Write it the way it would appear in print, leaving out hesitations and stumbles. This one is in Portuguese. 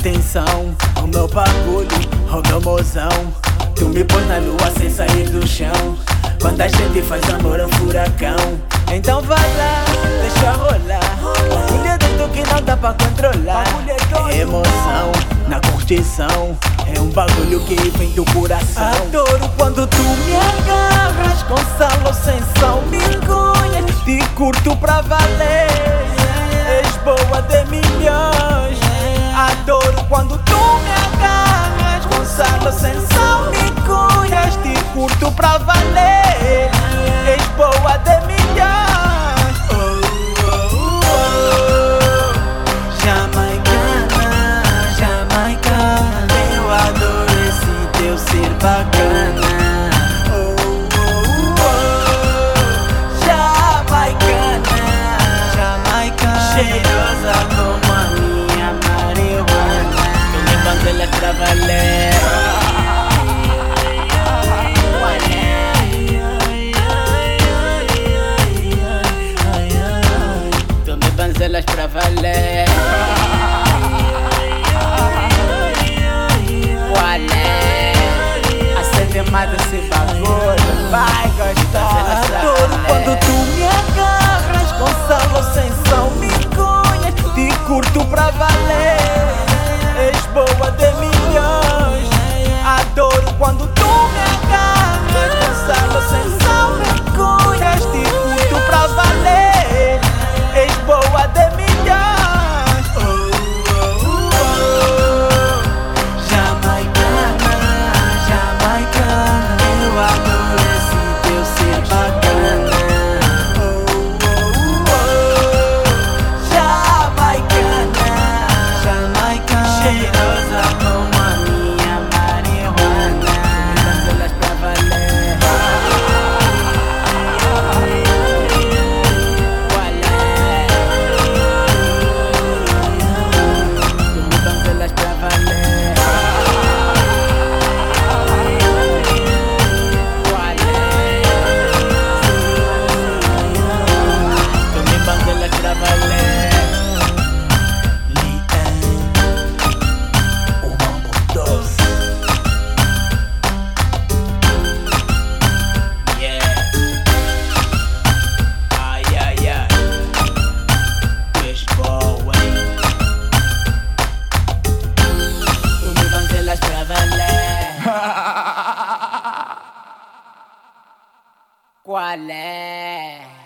atenção ao meu bagulho, ao meu mozão. Tu me pões na lua sem sair do chão. Quando a gente faz amor é um furacão. Então vai lá, deixa rolar. Bagulho é doido que não dá pra controlar. É emoção na curtição. É um bagulho que vem do coração. Adoro quando tu me agarras com sal ou sem sal, me conhas. Te curto pra valer. És boa de milhões. Adoro quando tu me agarras com sal ou sem sal, me conhas. Te curto pra valer. És boa de milhões. Jamaicana, jamaicana, eu adoro esse teu ser bacana. Jamaicana, jamaicana, cheirosa como a minha marihuana. Tu me bandelas pra valer. Banzelas pra valer. Qual é? Acende mais esse bagulho, vai gostar. Adoro quando tu me agarras com sal ou sem sal, me conhas. Te curto pra valer. És boa de milhões. Adoro quando tu me agarras com sal ou sem sal, me conhas. Te curto pra valer. És boa de milhões. Jamaicana, jamaicana, eu adoro esse teu ser bacana. Jamaicana, jamaicana, cheirosa como a minha marihuana. Banzelas pra valer. Qual é?